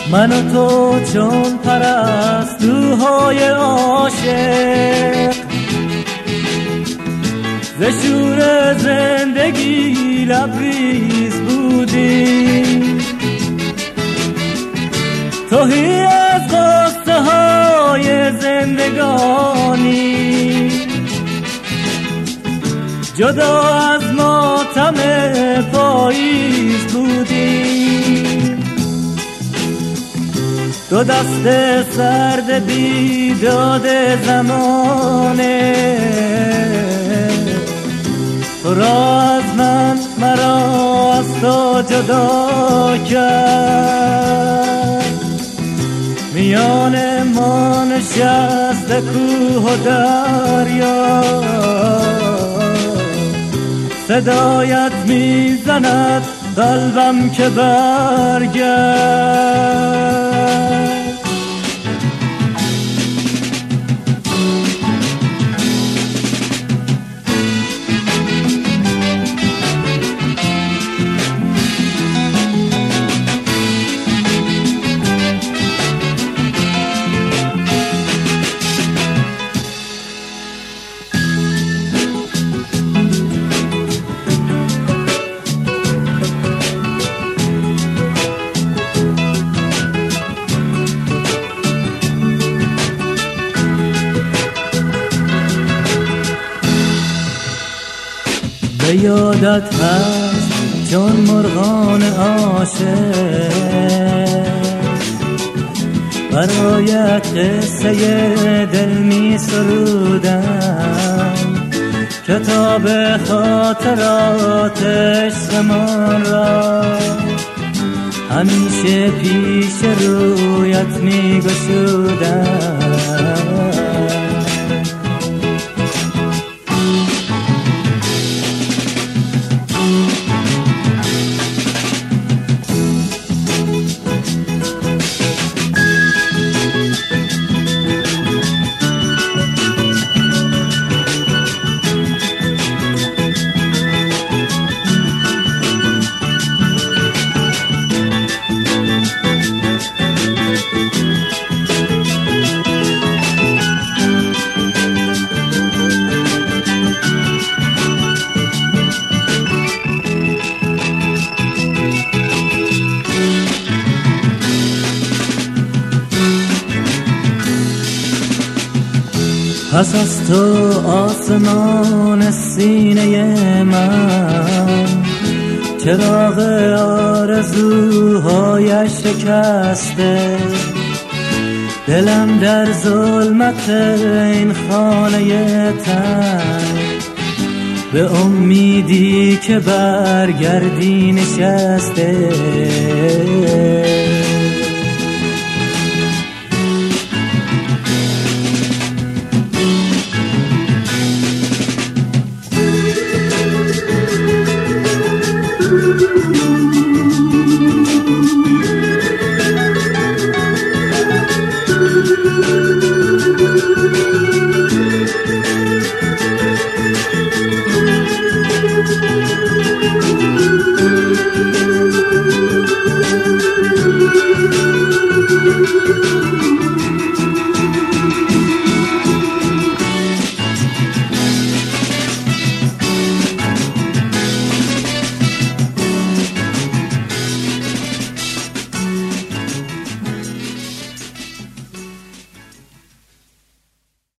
من و تو چون پرستوهای عاشق ز شور زندگی لبریز بودیم، تهی از غصه های زندگانی، جدا از ماتم پاییز بودیم. دو دست سرد بیداد زمانه تو را از من، مرا از تو جدا کرد. میان ما نشسته کوه و دریا، صدایت میزند قلبم که برگرد. به یادت هست چون مرغان عاشق برایت قصه دل می سرودم. کتاب خاطرات عشقمان را همیشه پیش رویت می گشودم. پس از تو آسمان سینه من چراغ آرزوهایش شکسته. دلم در ظلمت این خانه تنگ به امیدی که برگردی نشسته.